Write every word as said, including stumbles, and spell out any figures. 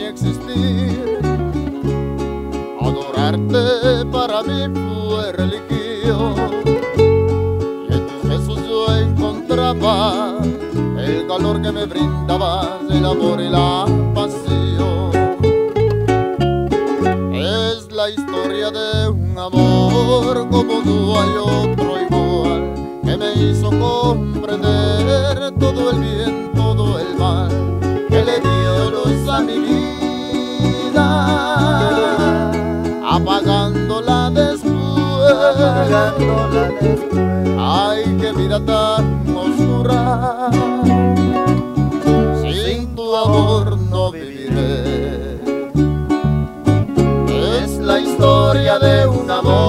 existir. Adorarte para mí fue religión, y en tus besos yo encontraba el calor que me brindaba, el amor y la pasión. Es la historia de un amor como no hay otro igual, que me hizo comprender todo el bien, todo el mal, que le dio luz a mi vida, apagándola después. Apagándola después. Ay, qué vida tan oscura, sin tu amor no viviré. Es la historia de un amor